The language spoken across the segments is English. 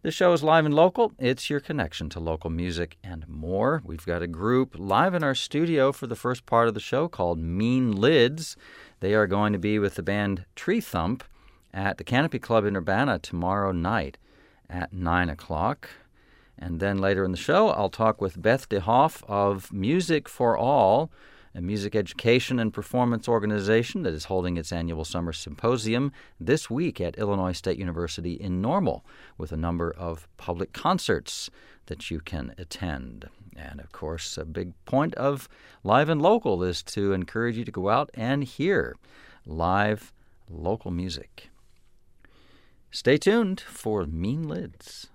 The show is live and local. It's your connection to local music and more. We've got a group live in our studio for the first part of the show called Mean Lids. They are going to be with the band Tree Thump at the Canopy Club in Urbana tomorrow night at 9 o'clock. And then later in the show, I'll talk with Beth DeHoff of Music for All, a music education and performance organization that is holding its annual summer symposium this week at Illinois State University in Normal, with a number of public concerts that you can attend. And, of course, a big point of Live and Local is to encourage you to go out and hear live local music. Stay tuned for Mean Lids.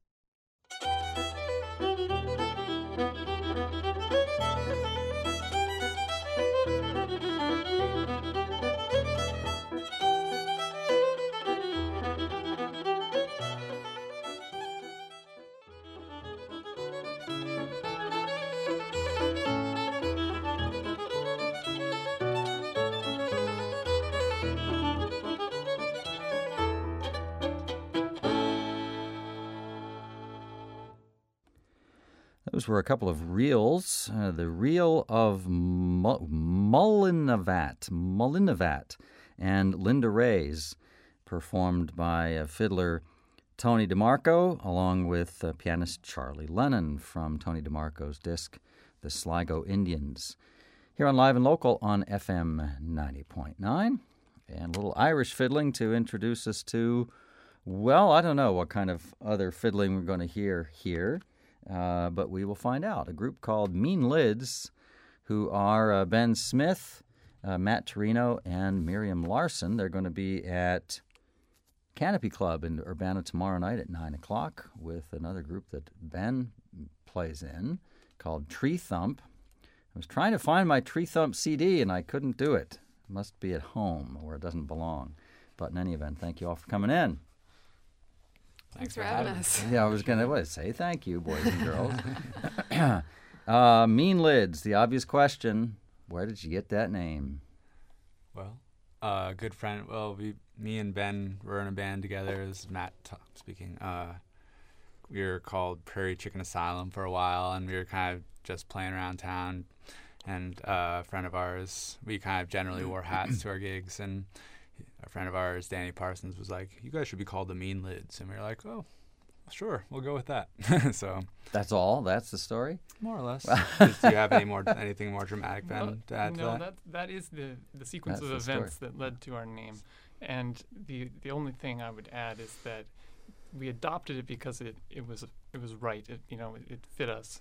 Those were a couple of reels. The reel of Mullinavat and Linda Ray's, performed by fiddler Tony DeMarco, along with pianist Charlie Lennon from Tony DeMarco's disc, The Sligo Indians, here on Live and Local on FM 90.9. And a little Irish fiddling to introduce us to, well, I don't know what kind of other fiddling we're going to hear here. But we will find out. A group called Mean Lids, who are Ben Smith, Matt Torino, and Miriam Larson. They're going to be at Canopy Club in Urbana tomorrow night at 9 o'clock with another group that Ben plays in called Tree Thump. I was trying to find my Tree Thump CD, and I couldn't do it. It must be at home where it doesn't belong. But in any event, thank you all for coming in. Thanks for having us. Yeah, I was going to say thank you, boys and girls. Mean Lids, the obvious question, where did you get that name? Well, a good friend, me and Ben were in a band together. This is Matt speaking. We were called Prairie Chicken Asylum for a while, and we were kind of just playing around town. And a friend of ours, we kind of generally wore hats to our gigs, and a friend of ours, Danny Parsons, was like, "You guys should be called the Mean Lids." And we were like, "Oh, sure, we'll go with that." So that's all? That's the story? More or less. Do you have anything more dramatic, Ben, to add to that? No, that is the sequence of events that led to our name. And the only thing I would add is that we adopted it because it was right. It fit us.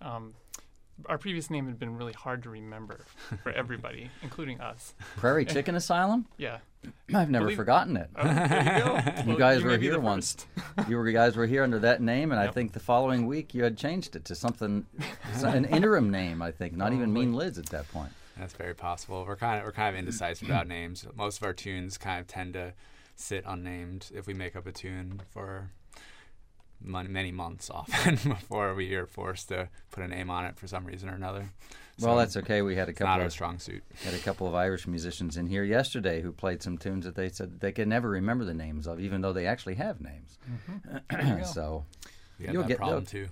Our previous name had been really hard to remember for everybody, including us. Prairie Chicken Asylum? Yeah. I've never forgotten it. Oh, there you go. You guys were here once. You guys were here under that name, and yep. I think the following week you had changed it to something, an interim name, I think, not even Mean Lids at that point. That's very possible. We're kind of indecisive about names. Most of our tunes kind of tend to sit unnamed if we make up a tune for many months often before we are forced to put a name on it for some reason or another. Well, that's okay. We had a couple not our strong suit. Had a couple of Irish musicians in here yesterday who played some tunes that they said they could never remember the names of, even though they actually have names. Mm-hmm. So we have that problem too.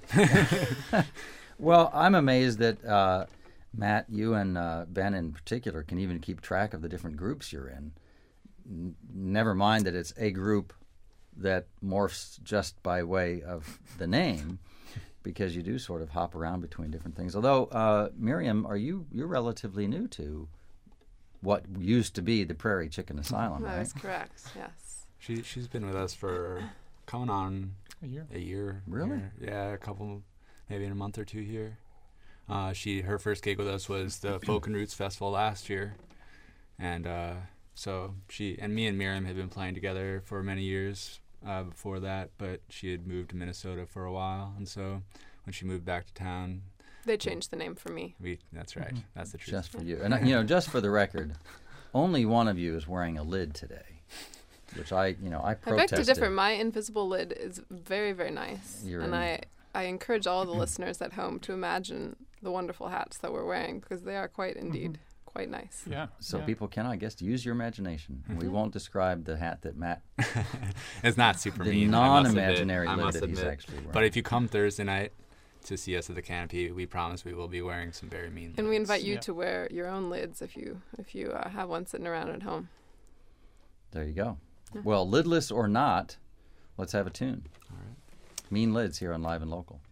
Well, I'm amazed that Matt, you and Ben in particular can even keep track of the different groups you're in. Never mind that it's a group that morphs just by way of the name, because you do sort of hop around between different things. Although, Miriam, you're relatively new to what used to be the Prairie Chicken Asylum, right? That is correct, yes. She's been with us for coming on a year. Really? Yeah, a couple, maybe in a month or two here. Her first gig with us was the Folk and Roots Festival last year, and so she and me and Miriam had been playing together for many years before that, but she had moved to Minnesota for a while, and so when she moved back to town, they changed the name for me. That's right. Mm-hmm. That's the truth. Just for you. And just for the record, only one of you is wearing a lid today, which I protested. I beg to differ. My invisible lid is very, very nice, I encourage all the listeners at home to imagine the wonderful hats that we're wearing, because they are quite quite nice. Yeah. So people can, I guess, use your imagination. We won't describe the hat that Matt... It's not super the mean. The non-imaginary lid that he's actually wearing. But if you come Thursday night to see us at the Canopy, we promise we will be wearing some very mean lids. And we invite you to wear your own lids if you have one sitting around at home. There you go. Yeah. Well, lidless or not, let's have a tune. All right. Mean Lids here on Live and Local.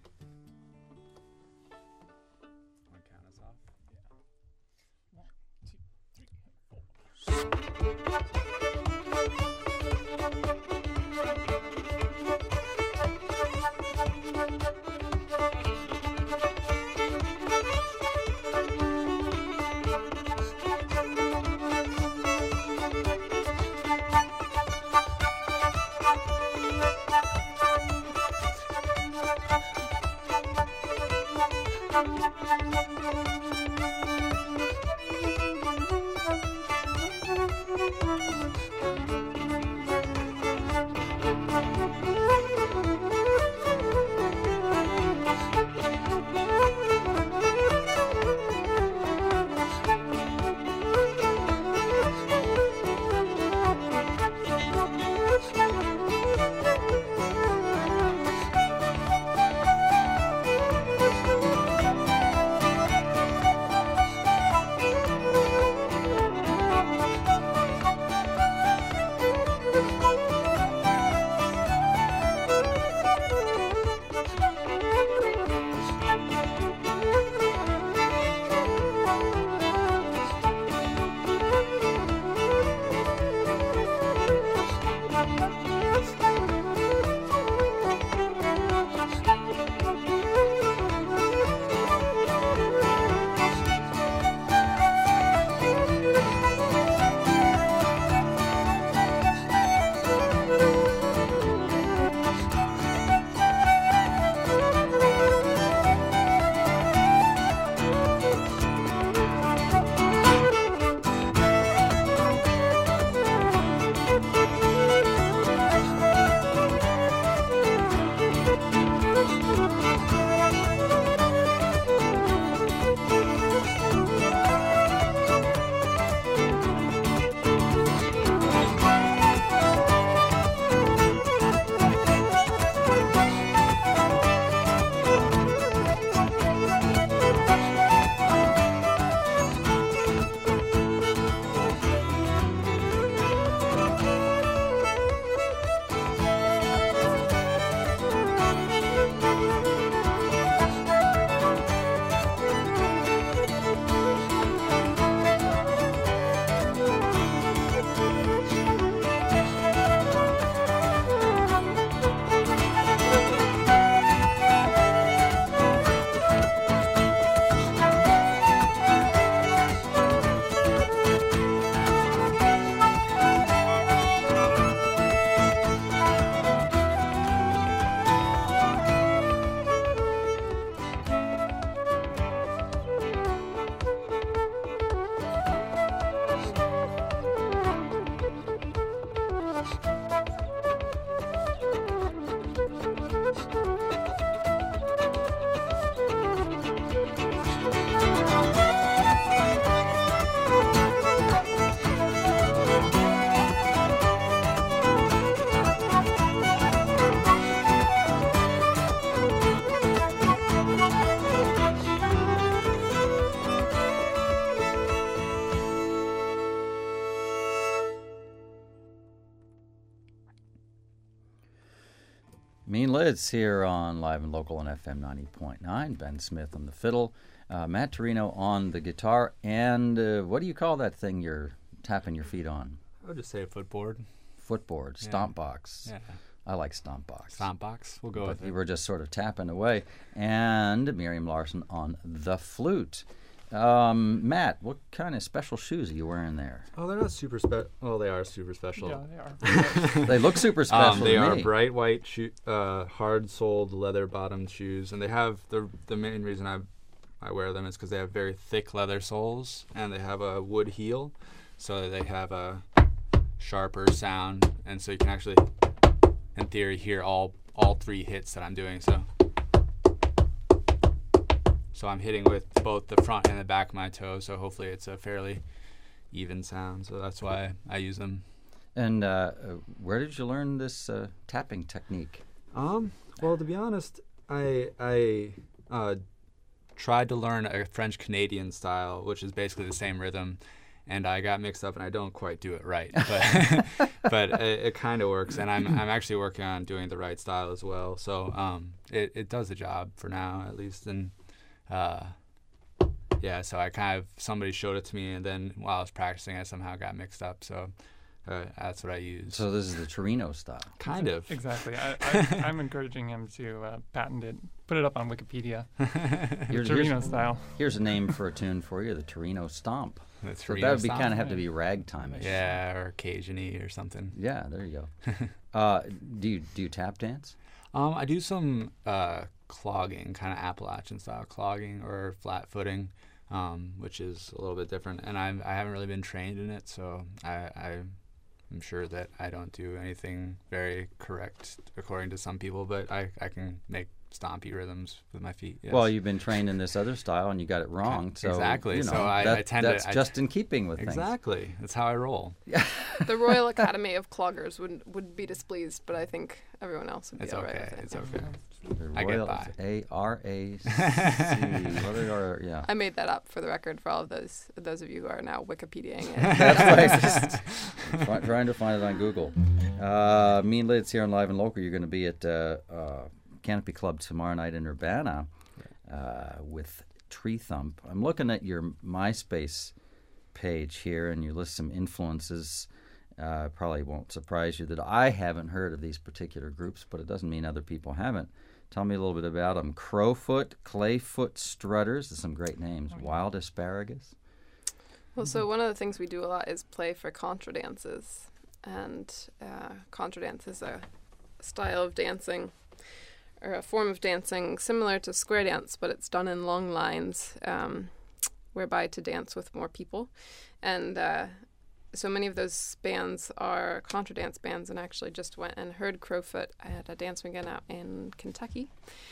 Mean Lids here on Live and Local on FM 90.9. Ben Smith on the fiddle, Matt Torino on the guitar, and what do you call that thing you're tapping your feet on? I would just say a footboard. Footboard, stomp box. Yeah. I like stomp box. Stomp box, we'll go with it. You were just sort of tapping away. And Miriam Larson on the flute. Matt, what kind of special shoes are you wearing there? Oh, they're not super special. Well, they are super special. Yeah, they are. They look super special They to are me. bright white, hard-soled, leather-bottomed shoes, and they have the main reason I wear them is because they have very thick leather soles, and they have a wood heel, so they have a sharper sound, and so you can actually, in theory, hear all three hits that I'm doing. So So I'm hitting with both the front and the back of my toe. So hopefully it's a fairly even sound. So that's why I use them. And where did you learn this tapping technique? Well, to be honest, I tried to learn a French Canadian style, which is basically the same rhythm, and I got mixed up and I don't quite do it right, but it kind of works, and I'm actually working on doing the right style as well. So it does the job for now, at least. And yeah, so I kind of, somebody showed it to me, and then while I was practicing, I somehow got mixed up. So that's what I use. So this is the Torino style. Kind of. Exactly. I'm encouraging him to patent it, put it up on Wikipedia. Torino style. Here's a name for a tune for you, the Torino Stomp. The So Torino that would be Stomp. kind of have to be ragtime-ish. Yeah, or Cajun-y or something. Yeah, there you go. Do you tap dance? I do some clogging, kind of Appalachian style clogging or flat footing, which is a little bit different. And I haven't really been trained in it, so I'm sure that I don't do anything very correct according to some people, but I can make stompy rhythms with my feet. Yes. Well, you've been trained in this other style and you got it wrong. So, exactly. You know, so I tend that's to... just in keeping with things. Exactly. That's how I roll. The Royal Academy of Cloggers would be displeased, but I think everyone else would be It's all right okay. with it. It's okay. The I get Royal by. A-R-A-C. Yeah. I made that up for the record for all of those of you who are now Wikipediaing it. That's right. Trying to find it on Google. Me and Lids here on Live and Local. You're going to be at Canopy Club tomorrow night in Urbana with Tree Thump. I'm looking at your MySpace page here, and you list some influences. Probably won't surprise you that I haven't heard of these particular groups, but it doesn't mean other people haven't. Tell me a little bit about them. Crowfoot, Clayfoot Strutters. There's some great names. Wild Asparagus. Well, so one of the things we do a lot is play for contra dances. And contra dance is a style of dancing, or a form of dancing similar to square dance, but it's done in long lines, whereby to dance with more people. And so many of those bands are contra dance bands, and I actually just went and heard Crowfoot at a dance weekend out in Kentucky.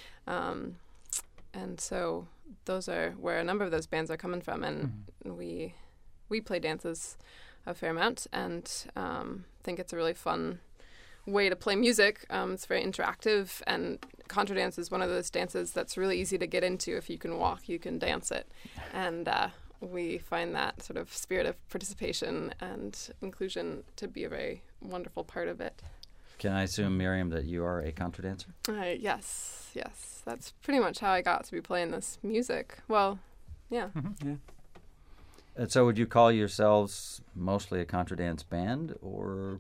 And so those are where a number of those bands are coming from, and we play dances a fair amount, and think it's a really fun way to play music. It's very interactive, and contra dance is one of those dances that's really easy to get into. If you can walk, you can dance it. And we find that sort of spirit of participation and inclusion to be a very wonderful part of it. Can I assume, Miriam, that you are a contra dancer? Yes. That's pretty much how I got to be playing this music. Well, yeah. Yeah. And so would you call yourselves mostly a contra dance band, or...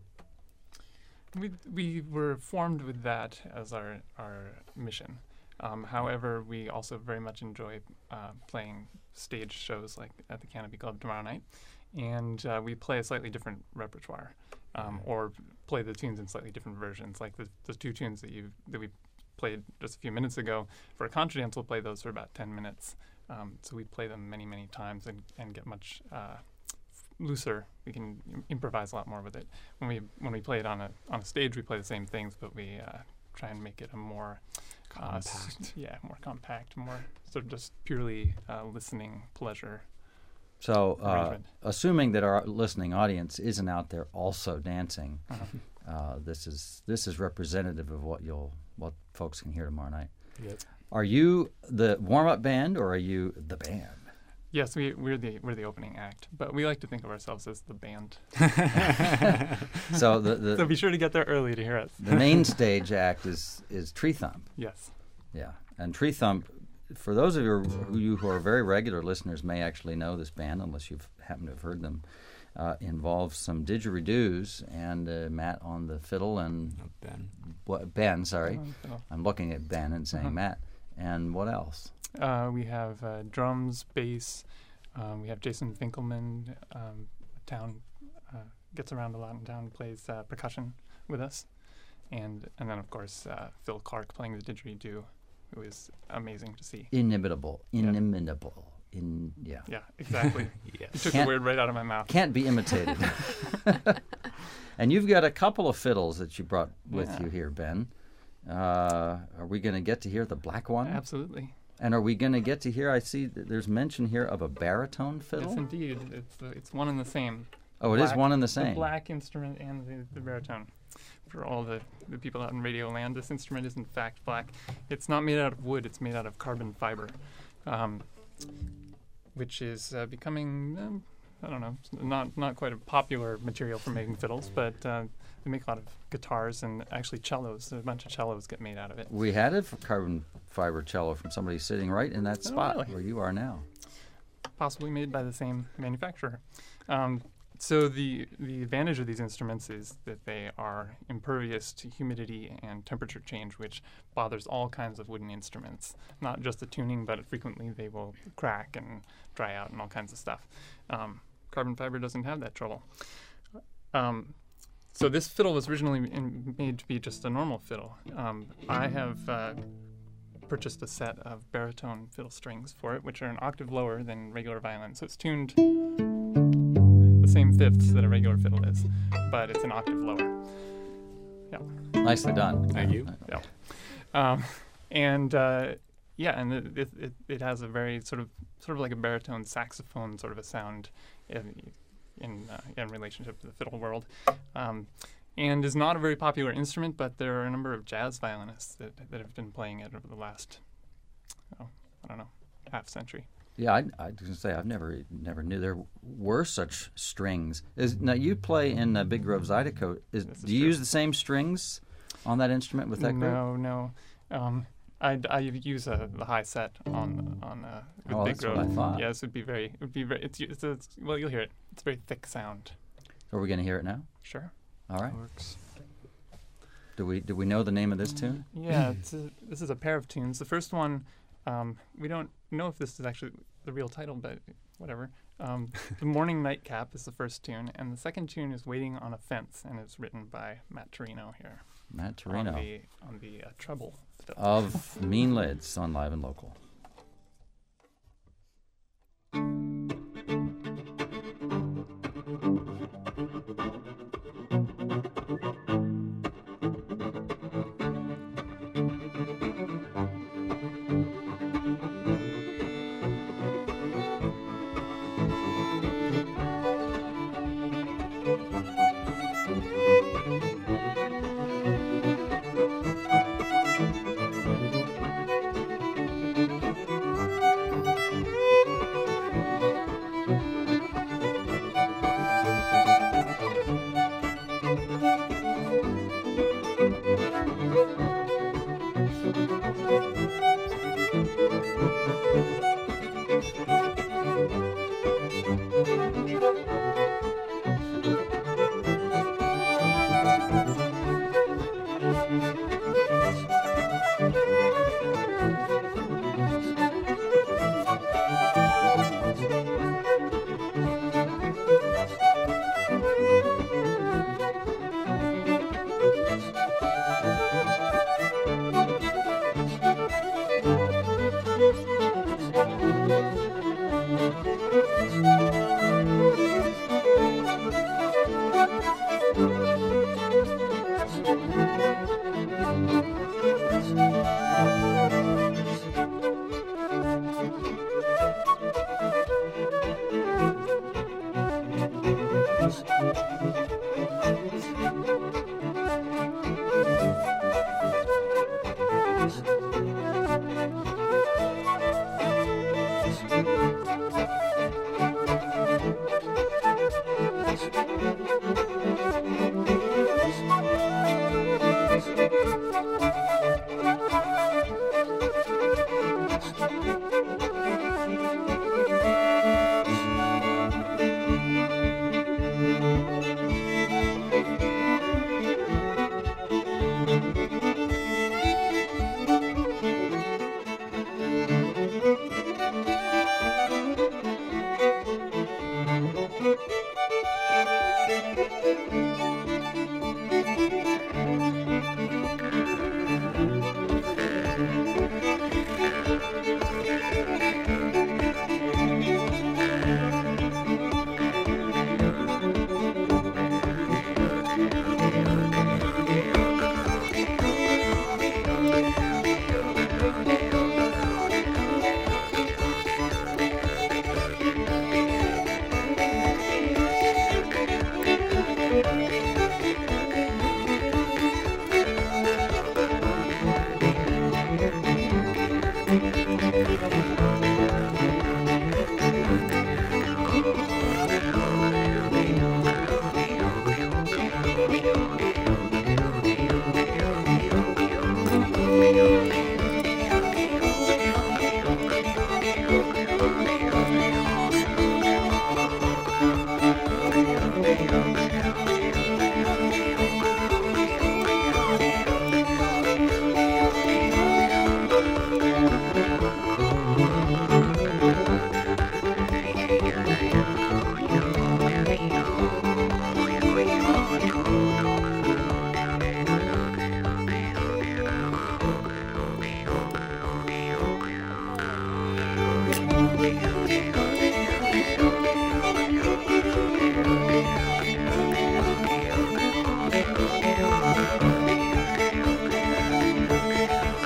We were formed with that as our mission. However, we also very much enjoy playing stage shows like at the Canopy Club tomorrow night, and we play a slightly different repertoire, or play the tunes in slightly different versions. Like the two tunes that we played just a few minutes ago. For a contra dance, we'll play those for about 10 minutes. So we play them many, many times and get much looser. We can improvise a lot more with it. When we play it on a stage, we play the same things, but we try and make it a more compact. More compact, more sort of just purely listening pleasure. So, assuming that our listening audience isn't out there also dancing, this is representative of what folks can hear tomorrow night. Yep. Are you the warm-up band, or are you the band? Yes, we're the opening act, but we like to think of ourselves as the band. So so be sure to get there early to hear us. The main stage act is Tree Thump. Yes. Yeah, and Tree Thump, for those of you who are very regular listeners, may actually know this band, unless you've happened to have heard them. Involves some didgeridoos and Matt on the fiddle and Ben. Sorry, I'm looking at Ben and saying Matt. And what else? We have drums, bass. We have Jason Finkelman, gets around a lot in town, plays percussion with us, and then of course Phil Clark playing the didgeridoo, who is amazing to see. Inimitable. Yeah, exactly. Yes. You took the word right out of my mouth. Can't be imitated. And you've got a couple of fiddles that you brought with you here, Ben. Are we going to get to hear the black one? Absolutely. And are we going to get to hear, I see that there's mention here of a baritone fiddle? Yes, indeed. It's one and the same. Oh, it is one and the same. The black instrument and the baritone. For all the people out in Radio Land, this instrument is in fact black. It's not made out of wood, it's made out of carbon fiber, which is becoming, I don't know, not quite a popular material for making fiddles, but they make a lot of guitars and actually cellos. A bunch of cellos get made out of it. We had a carbon fiber cello from somebody sitting right in that spot really? where you are now. Possibly made by the same manufacturer. So the advantage of these instruments is that they are impervious to humidity and temperature change, which bothers all kinds of wooden instruments. Not just the tuning, but frequently they will crack and dry out and all kinds of stuff. Carbon fiber doesn't have that trouble. So this fiddle was originally made to be just a normal fiddle. I have purchased a set of baritone fiddle strings for it, which are an octave lower than regular violin. So it's tuned the same fifths that a regular fiddle is, but it's an octave lower. Yeah. Nicely done. Thank you. Yeah. And it has a very sort of like a baritone saxophone sort of a sound in relationship to the fiddle world, and is not a very popular instrument, but there are a number of jazz violinists that have been playing it over the last, half century. Yeah, I was going to say, I've never knew there were such strings. Now, you play in Big Grove Zydeco. Do you use the same strings on that instrument with that group? No. I use the high set on with Big that's Grove. what I thought. Yes, it would be very. Well, you'll hear it. It's a very thick sound. Are we going to hear it now? Sure. All right. Works. Do we know the name of this tune? Yeah, this is a pair of tunes. The first one, we don't know if this is actually the real title, but whatever. The Morning Nightcap is the first tune, and the second tune is Waiting on a Fence, and it's written by Matt Torino here. Matt Torino. On the treble fiddle. Of Mean Lids on Live and Local.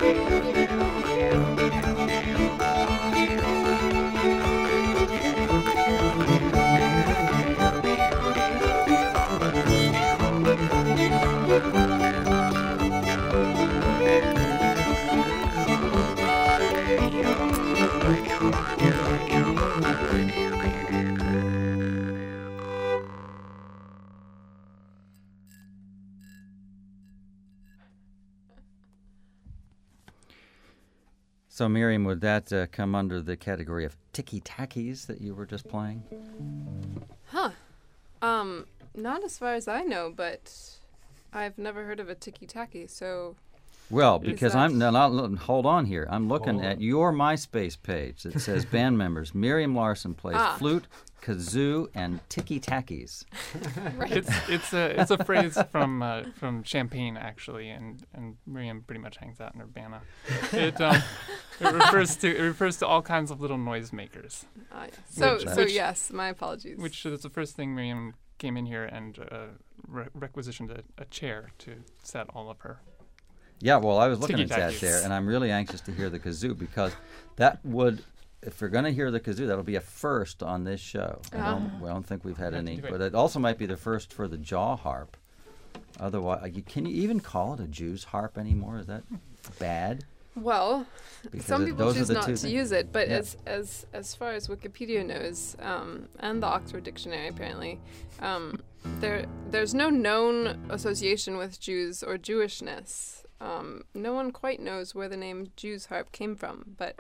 So, Miriam, would that come under the category of ticky-tackies that you were just playing? Huh. Not as far as I know, but I've never heard of a ticky-tacky, so... Well, because hold on here. I'm looking at your MySpace page that says band members. Miriam Larson plays flute, kazoo, and ticky-tackies. Right. It's a phrase from Champaign, actually, and Miriam pretty much hangs out in Urbana. It refers to all kinds of little noisemakers. Yes. Yes, my apologies. Which is the first thing Miriam came in here and requisitioned a chair to set all of her. Yeah, well, I was looking at that chair, and I'm really anxious to hear the kazoo, because that would, if we're going to hear the kazoo, that'll be a first on this show. We don't think we've had any, but it also might be the first for the jaw harp. Otherwise, can you even call it a Jew's harp anymore? Is that bad? Well, because some people choose not to things. use it, but as far as Wikipedia knows, and the Oxford Dictionary apparently, there's no known association with Jews or Jewishness. No one quite knows where the name Jew's harp came from, but...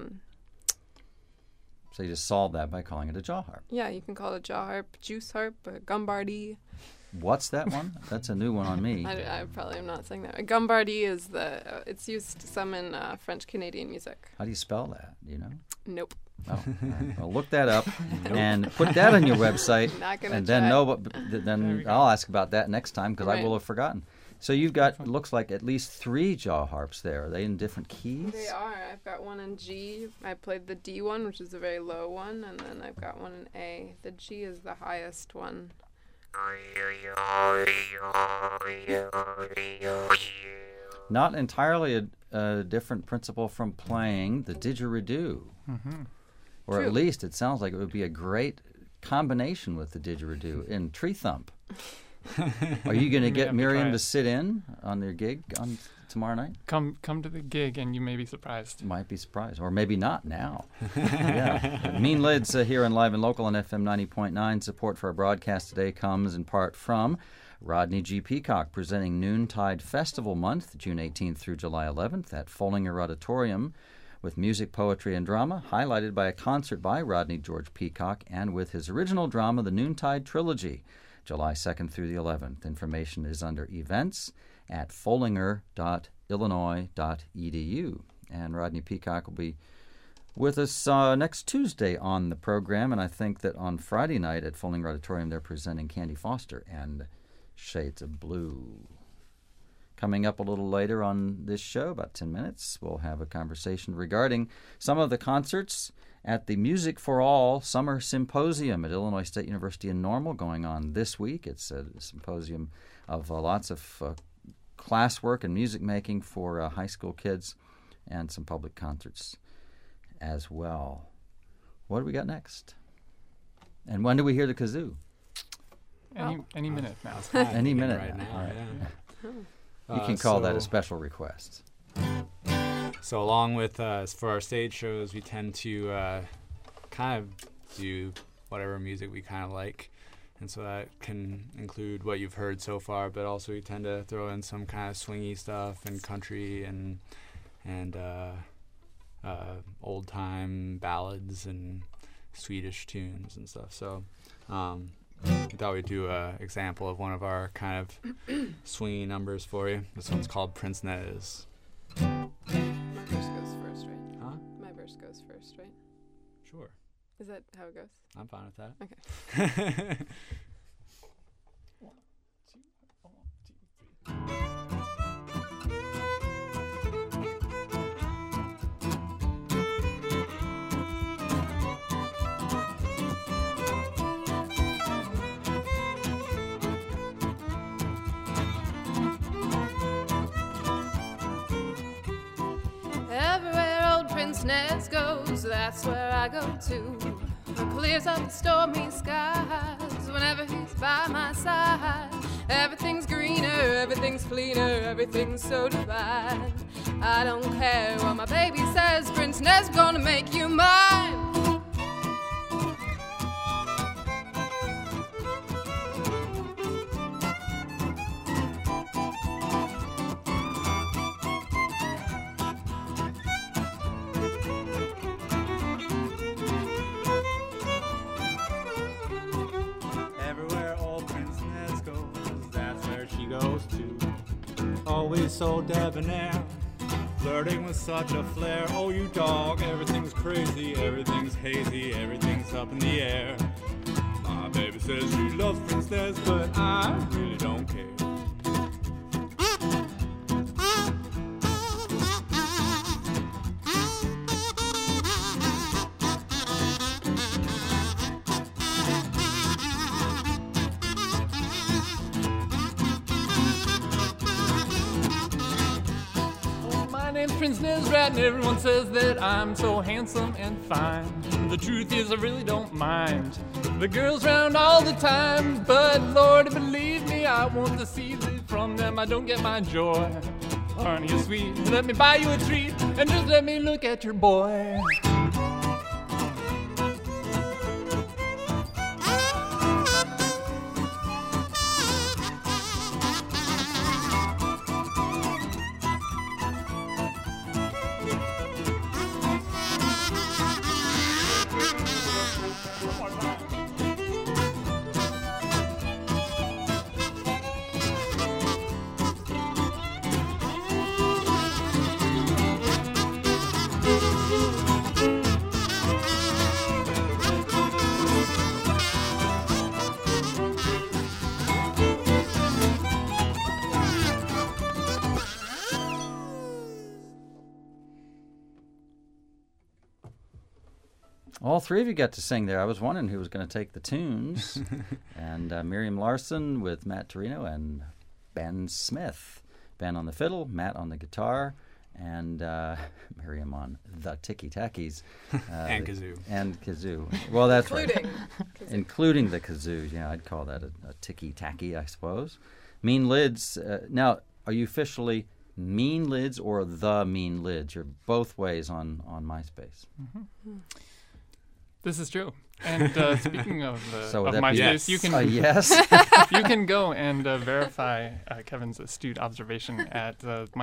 So you just solved that by calling it a jaw harp. Yeah, you can call it a jaw harp, Jew's harp, a gumbardi. What's that one? That's a new one on me. I probably am not saying that. A gumbardi is it's used some in French-Canadian music. How do you spell that? Do you know? Nope. Oh, all right. Well, look that up and put that on your website. Not gonna and try. then I'll ask about that next time, because I Right. will have forgotten. So you've got, looks like at least 3 jaw harps there. Are they in different keys? They are. I've got one in G. I played the D one, which is a very low one, and then I've got one in A. The G is the highest one. Not entirely a different principle from playing the didgeridoo. Mm-hmm. Or True. at least it sounds like it would be a great combination with the didgeridoo in Tree Thump. Are you going to get Miriam to sit in on their gig on tomorrow night? Come to the gig and you may be surprised. Might be surprised, or maybe not now. Yeah. Mean Lids here on Live and Local on FM 90.9. Support for our broadcast today comes in part from Rodney G. Peacock, presenting Noontide Festival Month, June 18th through July 11th at Follinger Auditorium, with music, poetry, and drama, highlighted by a concert by Rodney George Peacock and with his original drama, The Noontide Trilogy, July 2nd through the 11th. Information is under events at follinger.illinois.edu. And Rodney Peacock will be with us next Tuesday on the program, and I think that on Friday night at Follinger Auditorium they're presenting Candy Foster and Shades of Blue. Coming up a little later on this show, about 10 minutes, we'll have a conversation regarding some of the concerts at the Music for All Summer Symposium at Illinois State University in Normal going on this week. It's a symposium of lots of classwork and music making for high school kids, and some public concerts as well. What do we got next? And when do we hear the kazoo? Any minute now. Any minute right now. now. All right. Yeah. You can call that a special request. So along with for our stage shows, we tend to kind of do whatever music we kind of like. And so that can include what you've heard so far, but also we tend to throw in some kind of swingy stuff and country and old-time ballads and Swedish tunes and stuff. So we thought we'd do an example of one of our kind of swingy numbers for you. This one's called Prince Nez. My verse goes first, right? Huh? My verse goes first, right? Sure. Is that how it goes? I'm fine with that. Okay. Everywhere old Prince Nez goes, that's where I go to. Clears up the stormy skies whenever he's by my side. Everything's greener, everything's cleaner, everything's so divine. I don't care what my baby says, Prince Nez gonna make you mine. Always so debonair, flirting with such a flair. Oh, you dog, everything's crazy, everything's hazy, everything's up in the air. My baby says she loves Prince Nez, but I really don't care. Prince Nezrat, and everyone says that I'm so handsome and fine. The truth is I really don't mind the girls round all the time, but Lord, believe me, I want to see that from them I don't get my joy. Aren't you sweet? Let me buy you a treat, and just let me look at your boy. All three of you got to sing there. I was wondering who was going to take the tunes. And Miriam Larson with Matt Torino and Ben Smith. Ben on the fiddle, Matt on the guitar, and Miriam on the Tiki-Takis. And kazoo. And kazoo. Well, that's Including right. Including the kazoo. Yeah, I'd call that a Tiki-Taki, I suppose. Mean Lids. Now, are you officially Mean Lids or the Mean Lids? You're both ways on MySpace. Mm-hmm. This is true. And speaking of MySpace, yes. you can yes. you can go and verify Kevin's astute observation at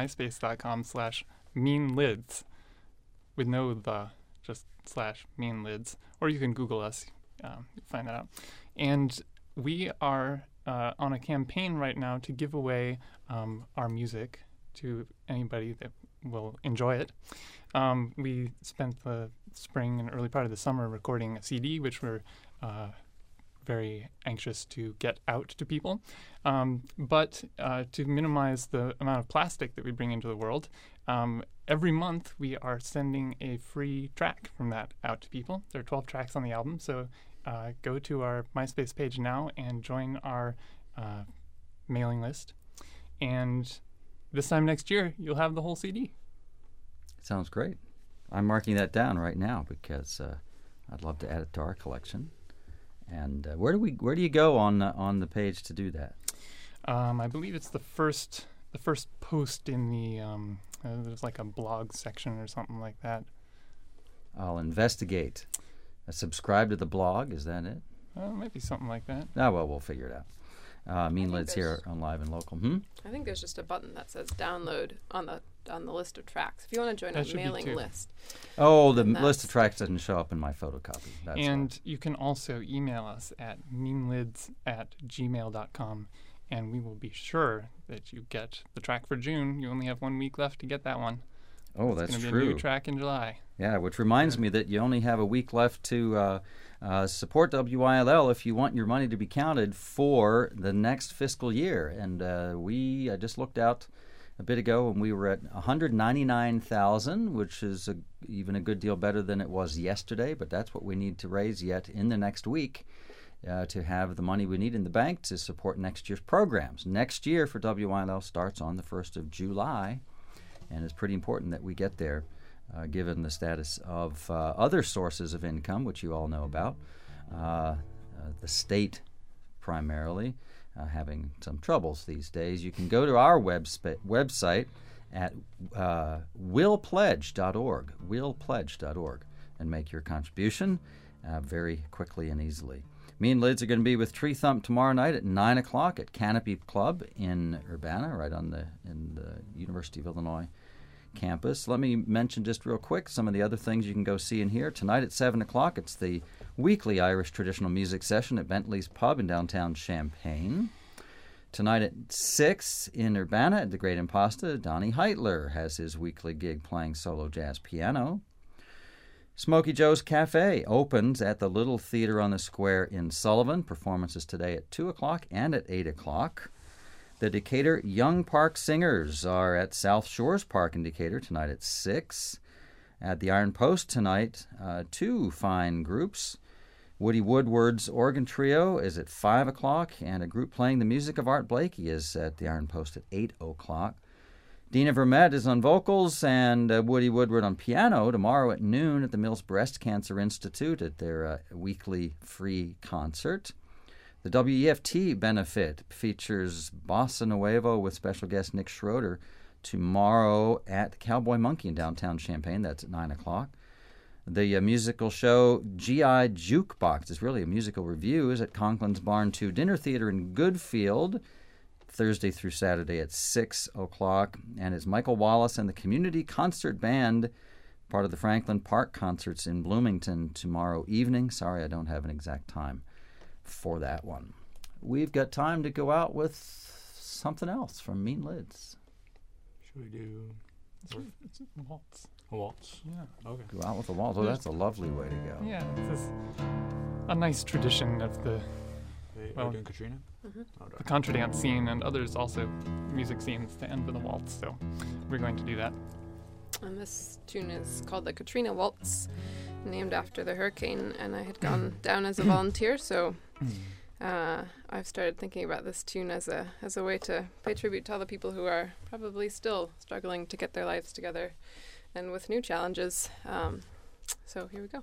myspace.com/meanlids with no the, just /meanlids. Or you can Google us, find that out. And we are on a campaign right now to give away our music to anybody that will enjoy it. We spent the spring and early part of the summer recording a CD, which we're very anxious to get out to people. But to minimize the amount of plastic that we bring into the world, every month we are sending a free track from that out to people. There are 12 tracks on the album, so go to our MySpace page now and join our mailing list. And this time next year, you'll have the whole CD. Sounds great. I'm marking that down right now because I'd love to add it to our collection. And where do you go on the page to do that? I believe it's the first post in the there's like a blog section or something like that. I'll investigate. Subscribe to the blog. Is that it? It might be something like that. Oh well, we'll figure it out. Mean Lids here on Live and Local. I think there's just a button that says download on the list of tracks. If you want to join a mailing list. Oh, the list of tracks doesn't show up in my photocopy. That's and you can also email us at meanlids@gmail.com, and we will be sure that you get the track for June. You only have 1 week left to get that one. Oh, that's true. It's going to true. be a new track in July. Yeah, which reminds me that you only have a week left to support WILL if you want your money to be counted for the next fiscal year. And I just looked out a bit ago, and we were at $199,000, which is even a good deal better than it was yesterday. But that's what we need to raise yet in the next week to have the money we need in the bank to support next year's programs. Next year for WILL starts on the 1st of July. and it's pretty important that we get there, given the status of other sources of income, which you all know about. The state primarily having some troubles these days. You can go to our website at willpledge.org, and make your contribution very quickly and easily. Me and Lids are going to be with Tree Thump tomorrow night at 9 o'clock at Canopy Club in Urbana, right in the University of Illinois campus. Let me mention just real quick some of the other things you can go see and hear. Tonight at 7 o'clock, it's the weekly Irish traditional music session at Bentley's Pub in downtown Champaign. Tonight at 6 in Urbana at the Great Impasta, Donnie Heitler has his weekly gig playing solo jazz piano. Smokey Joe's Cafe opens at the Little Theater on the Square in Sullivan. Performances today at 2 o'clock and at 8 o'clock. The Decatur Young Park Singers are at South Shores Park in Decatur tonight at 6. At the Iron Post tonight, 2 fine groups. Woody Woodward's Organ Trio is at 5 o'clock, and a group playing the music of Art Blakey is at the Iron Post at 8 o'clock. Dina Vermette is on vocals and Woody Woodward on piano tomorrow at noon at the Mills Breast Cancer Institute at their weekly free concert. The WEFT benefit features Bossa Nuevo with special guest Nick Schroeder tomorrow at Cowboy Monkey in downtown Champaign. That's at 9 o'clock. The musical show G.I. Jukebox is really a musical review is at Conklin's Barn 2 Dinner Theater in Goodfield, Thursday through Saturday at 6 o'clock. And it's Michael Wallace and the Community Concert Band, part of the Franklin Park Concerts in Bloomington tomorrow evening. Sorry, I don't have an exact time for that one. We've got time to go out with something else from Mean Lids. Should we do... It's a waltz. A waltz? Yeah. Okay. Go out with a waltz. Oh, that's a lovely way to go. Yeah, this is a nice tradition of the Are you doing Katrina? Mm-hmm. the contradance scene, and others also music scenes to end with a waltz. So we're going to do that. And this tune is called the Katrina Waltz, named after the hurricane, and I had gone down as a volunteer, so I've started thinking about this tune as a way to pay tribute to all the people who are probably still struggling to get their lives together and with new challenges. So here we go.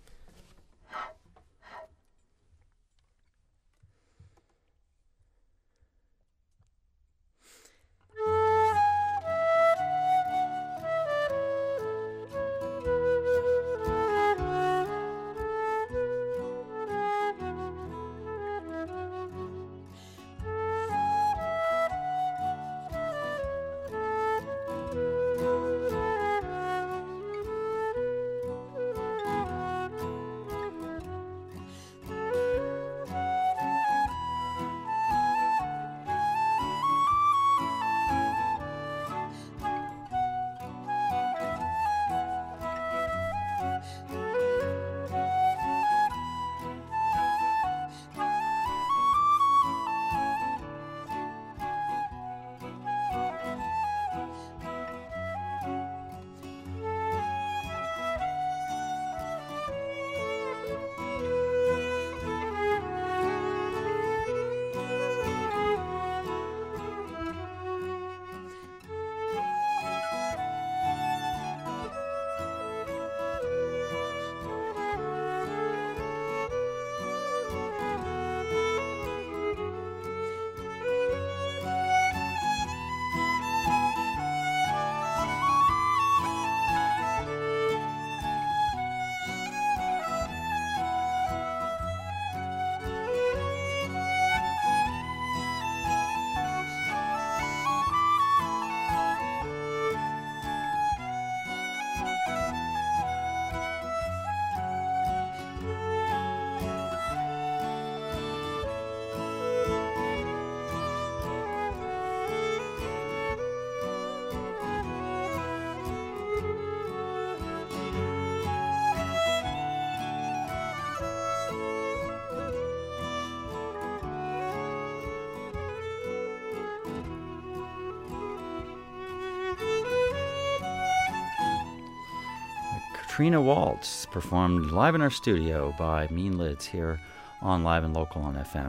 Katrina Waltz, performed live in our studio by Mean Lids here on Live and Local on FM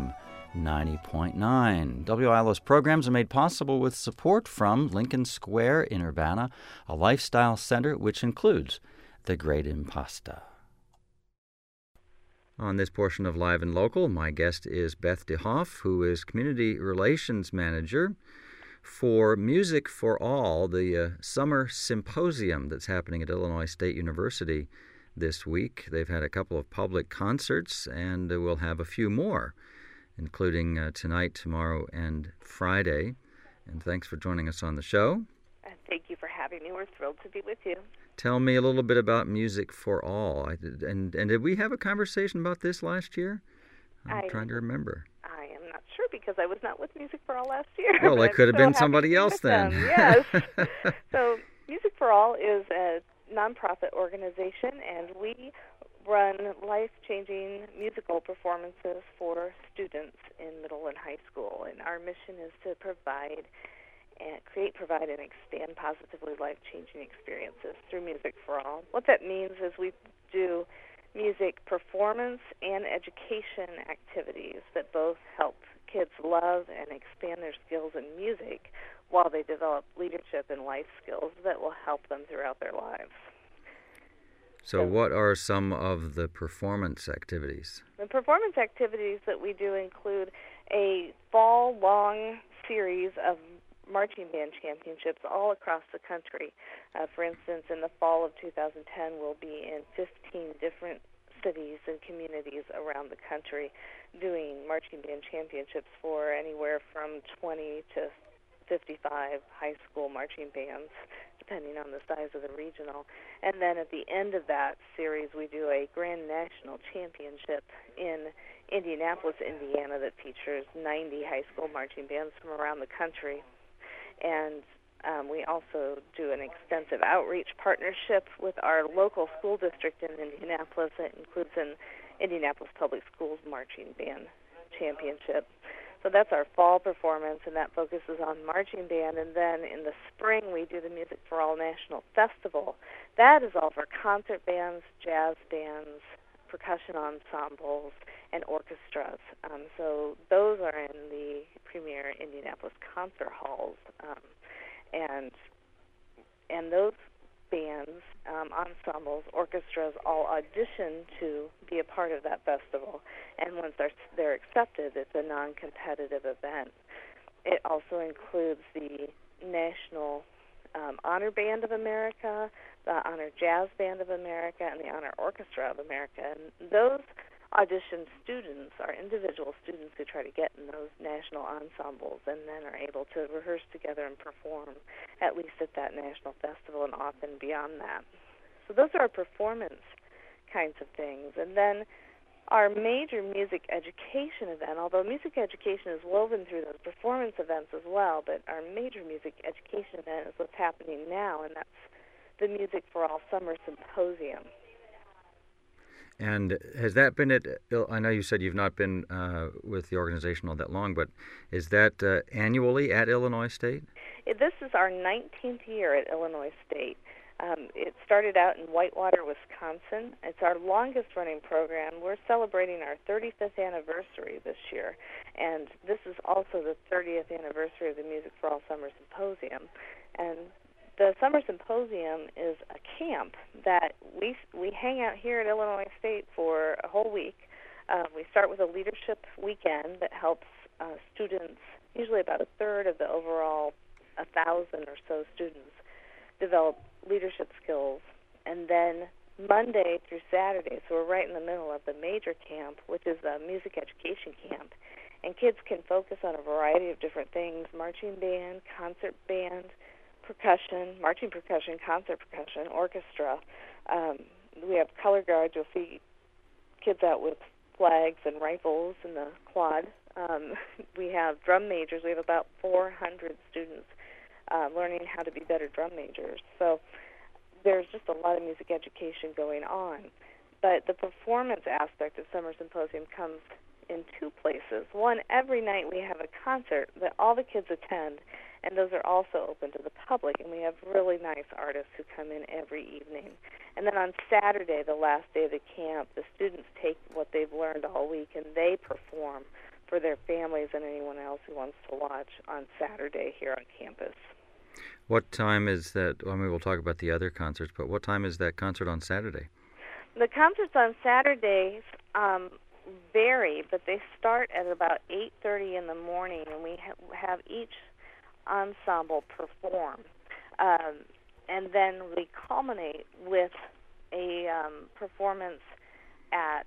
90.9. WILO's programs are made possible with support from Lincoln Square in Urbana, a lifestyle center which includes the Great Impasta. On this portion of Live and Local, my guest is Beth DeHoff, who is Community Relations Manager for Music for All, the summer symposium that's happening at Illinois State University this week. They've had a couple of public concerts, and we'll have a few more, including tonight, tomorrow, and Friday. And thanks for joining us on the show. Thank you for having me. We're thrilled to be with you. Tell me a little bit about Music for All. And did we have a conversation about this last year? I'm trying to remember. I am not sure because I was not with Music for All last year. Well, it could have been somebody else then. Yes. So Music for All is a nonprofit organization, and we run life-changing musical performances for students in middle and high school. And our mission is to provide, and expand positively life-changing experiences through Music for All. What that means is we do music performance and education activities that both help kids love and expand their skills in music while they develop leadership and life skills that will help them throughout their lives. So what are some of the performance activities? The performance activities that we do include a fall-long series of marching band championships all across the country. For instance, in the fall of 2010, we'll be in 15 different cities and communities around the country doing marching band championships for anywhere from 20 to 55 high school marching bands, depending on the size of the regional. And then at the end of that series, we do a Grand National Championship in Indianapolis, Indiana, that features 90 high school marching bands from around the country. And we also do an extensive outreach partnership with our local school district in Indianapolis. That includes an Indianapolis Public Schools Marching Band Championship. So that's our fall performance, and that focuses on marching band. And then in the spring, we do the Music for All National Festival. That is all for concert bands, jazz bands, percussion ensembles, and orchestras. So those are in the premier Indianapolis concert halls. And those bands, ensembles, orchestras all audition to be a part of that festival. And once they're accepted, it's a non-competitive event. It also includes the National Honor Band of America, the Honor Jazz Band of America, and the Honor Orchestra of America. And those audition students are individual students who try to get in those national ensembles and then are able to rehearse together and perform at least at that national festival and often beyond that. So those are our performance kinds of things. And then our major music education event, although music education is woven through those performance events as well, but our major music education event is what's happening now, and that's the Music for All Summer Symposium. And has that been at, I know you said you've not been with the organization all that long, but is that annually at Illinois State? This is our 19th year at Illinois State. It started out in Whitewater, Wisconsin. It's our longest-running program. We're celebrating our 35th anniversary this year, and this is also the 30th anniversary of the Music for All Summer Symposium. And the Summer Symposium is a camp that we hang out here at Illinois State for a whole week. We start with a leadership weekend that helps students, usually about a third of the overall 1,000 or so students, develop leadership skills. And then Monday through Saturday, so we're right in the middle of the major camp, which is a music education camp. And kids can focus on a variety of different things: marching band, concert band, percussion, marching percussion, concert percussion, orchestra. We have color guards. You'll see kids out with flags and rifles in the quad. We have drum majors. We have about 400 students learning how to be better drum majors. So there's just a lot of music education going on. But the performance aspect of Summer Symposium comes in two places. One, every night we have a concert that all the kids attend, and those are also open to the public, and we have really nice artists who come in every evening. And then on Saturday, the last day of the camp, the students take what they've learned all week and they perform for their families and anyone else who wants to watch on Saturday here on campus. What time is that? I mean, we'll talk about the other concerts, but what time is that concert on Saturday? The concerts on Saturdays vary, but they start at about 8:30 in the morning, and we have each ensemble perform. And then we culminate with a performance at,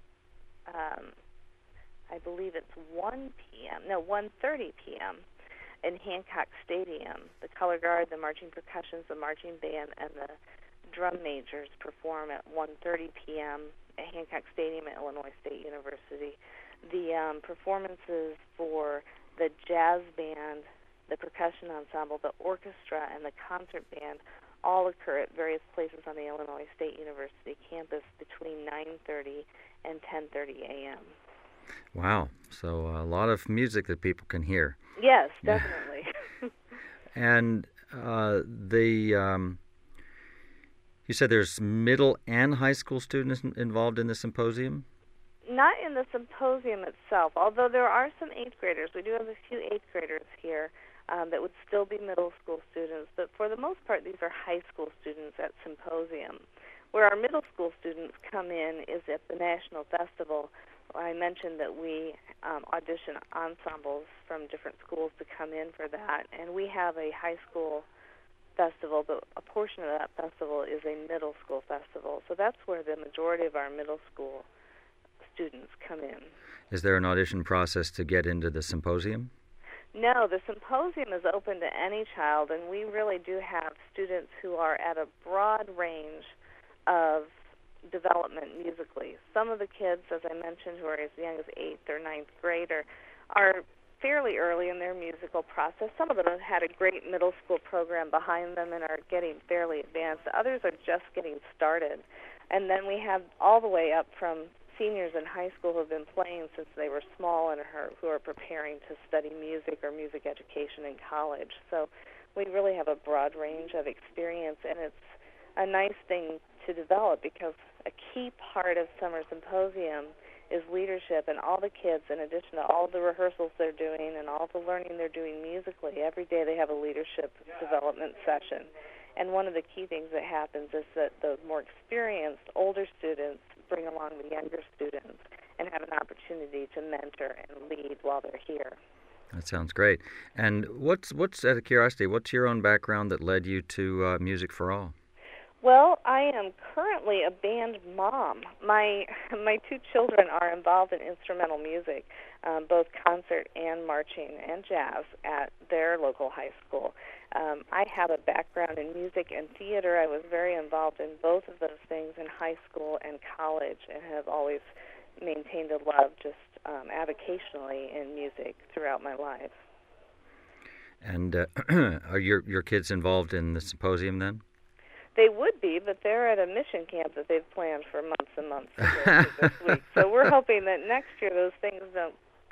I believe it's 1:30 p.m. in Hancock Stadium. The color guard, the marching percussions, the marching band, and the drum majors perform at 1:30 p.m. at Hancock Stadium at Illinois State University. The performances for the jazz band, the percussion ensemble, the orchestra, and the concert band all occur at various places on the Illinois State University campus between 9:30 and 10:30 a.m. Wow. So a lot of music that people can hear. Yes, definitely. And you said there's middle and high school students involved in the symposium? Not in the symposium itself, although there are some 8th graders. We do have a few 8th graders here that would still be middle school students, but for the most part, these are high school students at symposium. Where our middle school students come in is at the National Festival. I mentioned that we audition ensembles from different schools to come in for that, and we have a high school festival, but a portion of that festival is a middle school festival. So that's where the majority of our middle school students come in. Is there an audition process to get into the symposium? No, the symposium is open to any child, and we really do have students who are at a broad range of development musically. Some of the kids, as I mentioned, who are as young as 8th or 9th grade are fairly early in their musical process. Some of them have had a great middle school program behind them and are getting fairly advanced. Others are just getting started. And then we have all the way up from seniors in high school who have been playing since they were small and who are preparing to study music or music education in college. So we really have a broad range of experience, and it's a nice thing to develop because a key part of Summer Symposium is leadership, and all the kids, in addition to all the rehearsals they're doing and all the learning they're doing musically, every day they have a leadership development session. And one of the key things that happens is that those more experienced, older students bring along the younger students and have an opportunity to mentor and lead while they're here. That sounds great. And what's out of curiosity, what's your own background that led you to Music for All? Well, I am currently a band mom. My 2 children are involved in instrumental music, both concert and marching and jazz at their local high school. I have a background in music and theater. I was very involved in both of those things in high school and college and have always maintained a love just avocationally in music throughout my life. And are your kids involved in the symposium then? They would be, but they're at a mission camp that they've planned for months and months to go to this week. So we're hoping that next year those things don't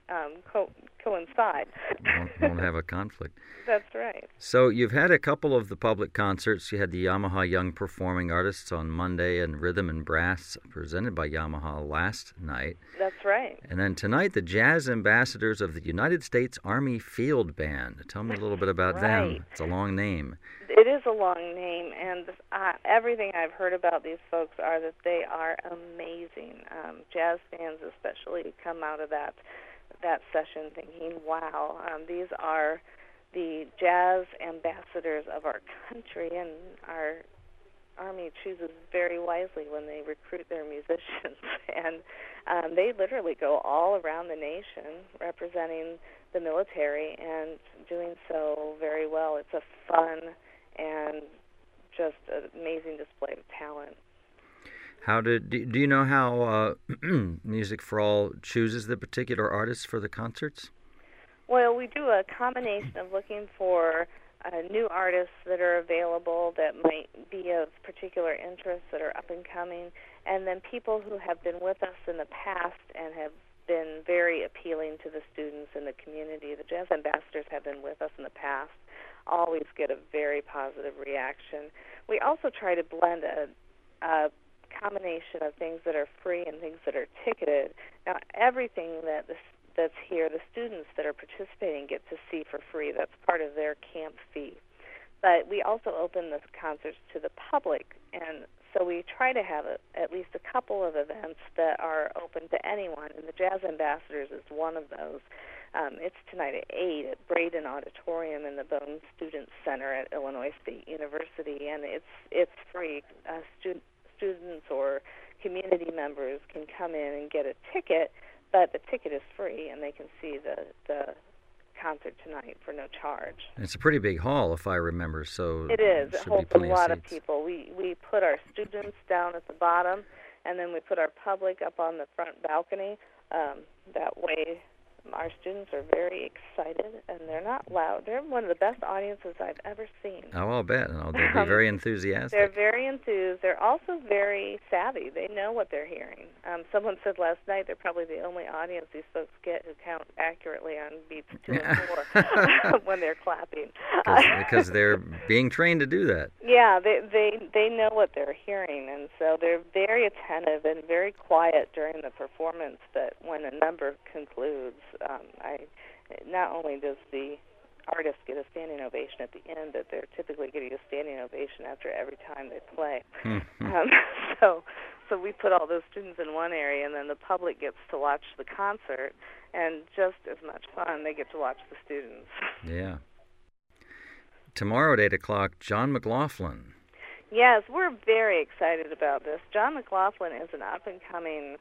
coincide. Won't have a conflict. That's right. So you've had a couple of the public concerts. You had the Yamaha Young Performing Artists on Monday and Rhythm and Brass presented by Yamaha last night. That's right. And then tonight, the Jazz Ambassadors of the United States Army Field Band. Tell me a little bit about them. It's a long name. It is a long name, and everything I've heard about these folks are that they are amazing. Jazz fans especially come out of that session thinking, wow, these are the jazz ambassadors of our country, and our Army chooses very wisely when they recruit their musicians. And they literally go all around the nation representing the military and doing so very well. It's a fun and just an amazing display of talent. Do you know how Music for All chooses the particular artists for the concerts? Well, we do a combination of looking for new artists that are available that might be of particular interest, that are up and coming, and then people who have been with us in the past and have been very appealing to the students in the community. The Jazz Ambassadors have been with us in the past, always get a very positive reaction. We also try to blend a combination of things that are free and things that are ticketed. Now, everything that the that's here, the students that are participating get to see for free. That's part of their camp fee. But we also open the concerts to the public, and so we try to have at least a couple of events that are open to anyone, and the Jazz Ambassadors is one of those. It's tonight at 8 at Braden Auditorium in the Bone Student Center at Illinois State University, and it's free. Students or community members can come in and get a ticket, but the ticket is free, and they can see the concert tonight for no charge. It's a pretty big hall, if I remember, so it is. It holds a lot of seats. people. We put our students down at the bottom, and then we put our public up on the front balcony. That way, our students are very excited, and they're not loud. They're one of the best audiences I've ever seen. Oh, I'll bet. They'll be very enthusiastic. They're very enthused. They're also very savvy. They know what they're hearing. Someone said last night they're probably the only audience these folks get who count accurately on beats 2 and 4 when they're clapping. Because they're being trained to do that. Yeah, they know what they're hearing, and so they're very attentive and very quiet during the performance. But when a number concludes, not only does the artist get a standing ovation at the end, but they're typically getting a standing ovation after every time they play. So we put all those students in one area, and then the public gets to watch the concert, and just as much fun, they get to watch the students. Yeah. Tomorrow at 8 o'clock, John McLaughlin. Yes, we're very excited about this. John McLaughlin is an up-and-coming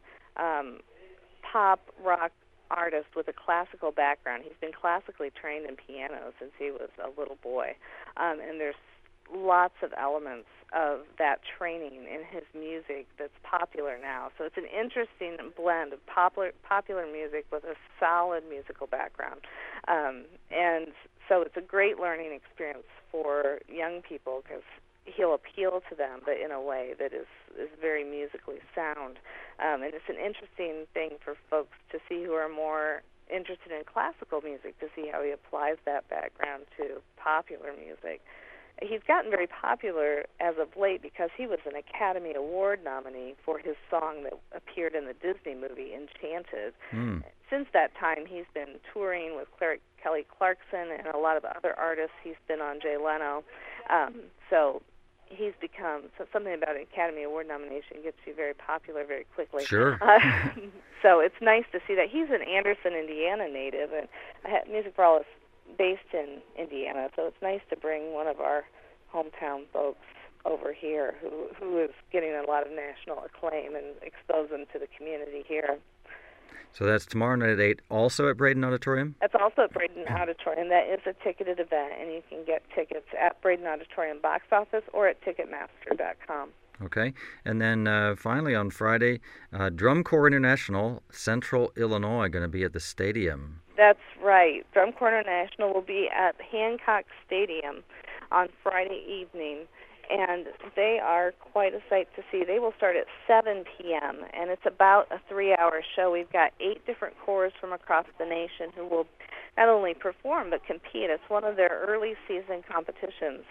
pop rock artist with a classical background. He's been classically trained in piano since he was a little boy, and there's lots of elements of that training in his music that's popular now. So it's an interesting blend of popular music with a solid musical background, and so it's a great learning experience for young people because he'll appeal to them, but in a way that is very musically sound. And it's an interesting thing for folks to see who are more interested in classical music to see how he applies that background to popular music. He's gotten very popular as of late because he was an Academy Award nominee for his song that appeared in the Disney movie Enchanted. Since that time, he's been touring with Kelly Clarkson and a lot of other artists. He's been on Jay Leno. So he's become something about an Academy Award nomination gets you very popular very quickly. Sure. So it's nice to see that. He's an Anderson, Indiana native, and Music for All is based in Indiana, so it's nice to bring one of our hometown folks over here who is getting a lot of national acclaim and expose them to the community here. So that's tomorrow night at 8, also at Braden Auditorium? That's also at Braden Auditorium. That is a ticketed event, and you can get tickets at Braden Auditorium box office or at Ticketmaster.com. Okay. And then finally on Friday, Drum Corps International, Central Illinois, going to be at the stadium. That's right. Drum Corps International will be at Hancock Stadium on Friday evening, and they are quite a sight to see. They will start at 7 p.m., and it's about a 3-hour show. We've got 8 different corps from across the nation who will not only perform but compete. It's one of their early season competitions.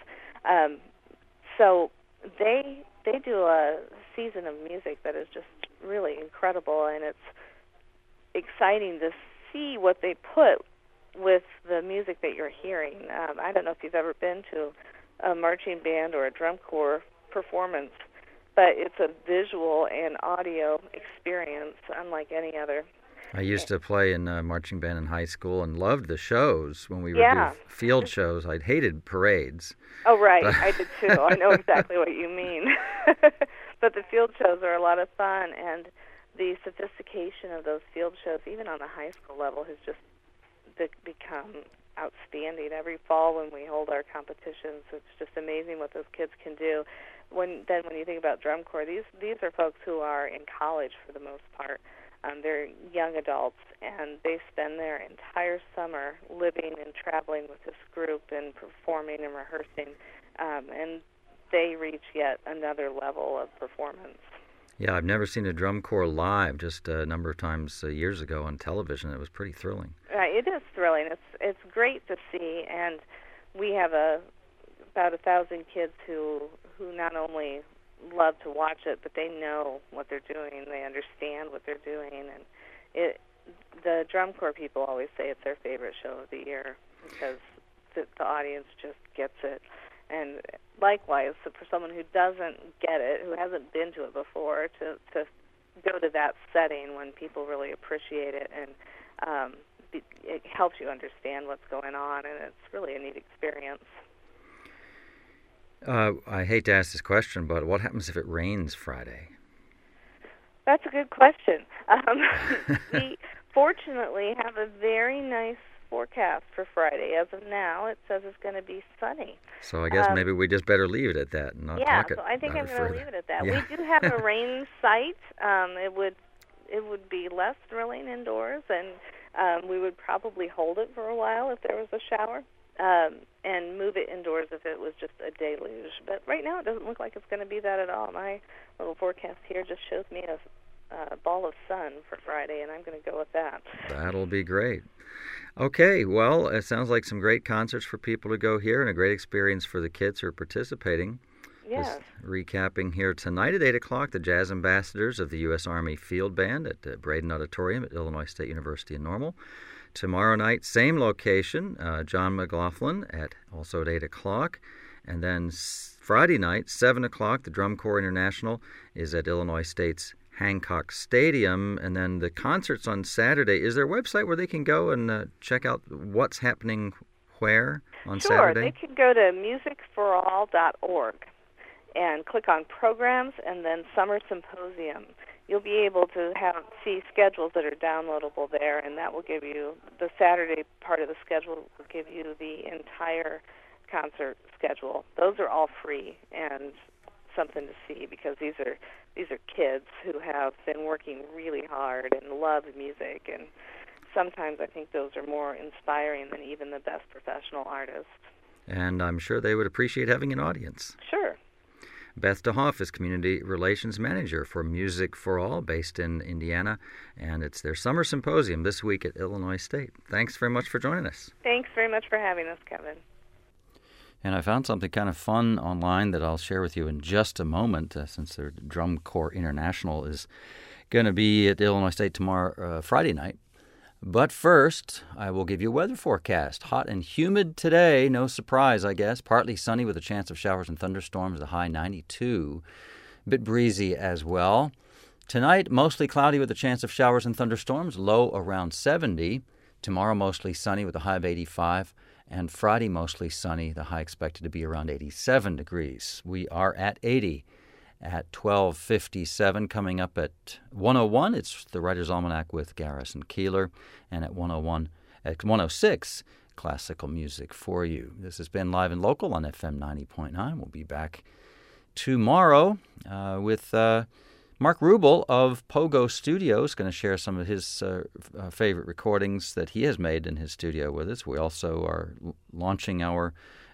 So they do a season of music that is just really incredible, and it's exciting to see what they put with the music that you're hearing. I don't know if you've ever been to a marching band or a drum corps performance, but it's a visual and audio experience unlike any other. I used to play in a marching band in high school and loved the shows when we would do field shows. I'd hated parades. Oh, right. I did too. I know exactly what you mean. But the field shows are a lot of fun, and the sophistication of those field shows, even on the high school level, has just become outstanding. Every fall when we hold our competitions, it's just amazing what those kids can do. When you think about drum corps, these are folks who are in college for the most part. They're young adults, and they spend their entire summer living and traveling with this group and performing and rehearsing, and they reach yet another level of performance. Yeah, I've never seen a drum corps live, just a number of times years ago on television. It was pretty thrilling. It is thrilling. It's great to see, and we have about 1,000 kids who not only love to watch it, but they know what they're doing. They understand what they're doing, and the drum corps people always say it's their favorite show of the year because the audience just gets it. And likewise, so for someone who doesn't get it, who hasn't been to it before, to go to that setting when people really appreciate it, and it helps you understand what's going on, and it's really a neat experience. I hate to ask this question, but what happens if it rains Friday? That's a good question. We fortunately have a very nice forecast for Friday. As of now, it says it's going to be sunny. So I guess maybe we just better leave it at that and not talk so I think I'm going to leave it at that. Yeah. We do have a rain site. It would be less thrilling indoors, and we would probably hold it for a while if there was a shower, and move it indoors if it was just a deluge. But right now it doesn't look like it's going to be that at all. My little forecast here just shows me a ball of sun for Friday, and I'm going to go with that. That'll be great. Okay, well, it sounds like some great concerts for people to go here and a great experience for the kids who are participating. Yes. Just recapping here tonight at 8 o'clock, the Jazz Ambassadors of the U.S. Army Field Band at Braden Auditorium at Illinois State University in Normal. Tomorrow night, same location, John McLaughlin also at 8 o'clock. And then Friday night, 7 o'clock, the Drum Corps International is at Illinois State's Hancock Stadium. And then the concerts on Saturday. Is there a website where they can go and check out what's happening where on Saturday? Sure, they can go to musicforall.org and click on programs and then Summer Symposium. You'll be able to see schedules that are downloadable there, and that will give you the Saturday part of the schedule will give you the entire concert schedule. Those are all free and something to see because these are kids who have been working really hard and love music, and sometimes I think those are more inspiring than even the best professional artists. And I'm sure they would appreciate having an audience. Sure. Beth DeHoff is Community Relations Manager for Music for All, based in Indiana, and it's their Summer Symposium this week at Illinois State. Thanks very much for joining us. Thanks very much for having us, Kevin. And I found something kind of fun online that I'll share with you in just a moment, since their Drum Corps International is going to be at Illinois State tomorrow, Friday night. But first, I will give you a weather forecast. Hot and humid today, no surprise, I guess. Partly sunny with a chance of showers and thunderstorms, the high 92. A bit breezy as well. Tonight, mostly cloudy with a chance of showers and thunderstorms, low around 70. Tomorrow, mostly sunny with a high of 85. And Friday, mostly sunny, the high expected to be around 87 degrees. We are at 80. At 12:57, coming up at 101, it's the Writer's Almanac with Garrison Keillor, and at 106, classical music for you. This has been Live and Local on FM 90.9. We'll be back tomorrow with Mark Rubel of Pogo Studios, going to share some of his favorite recordings that he has made in his studio with us. We also are launching our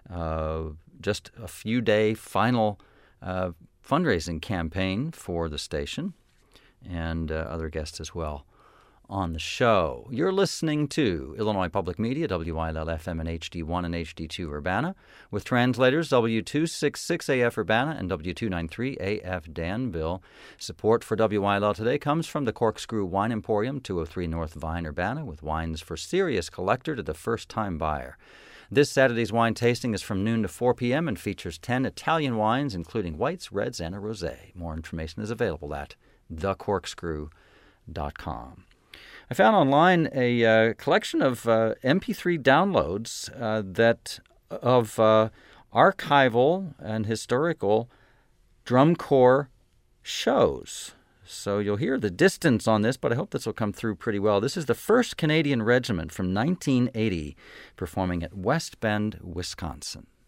just a few day final fundraising campaign for the station, and other guests as well on the show. You're listening to Illinois Public Media, WILL-FM and HD1 and HD2 Urbana, with translators W266AF Urbana and W293AF Danville. Support for WILL today comes from the Corkscrew Wine Emporium, 203 North Vine, Urbana, with wines for serious collector to the first-time buyer. This Saturday's wine tasting is from noon to 4 p.m. and features 10 Italian wines, including whites, reds, and a rosé. More information is available at thecorkscrew.com. I found online a collection of MP3 downloads of archival and historical drum corps shows. So you'll hear the distance on this, but I hope this will come through pretty well. This is the 1st Canadian Regiment from 1980 performing at West Bend, Wisconsin.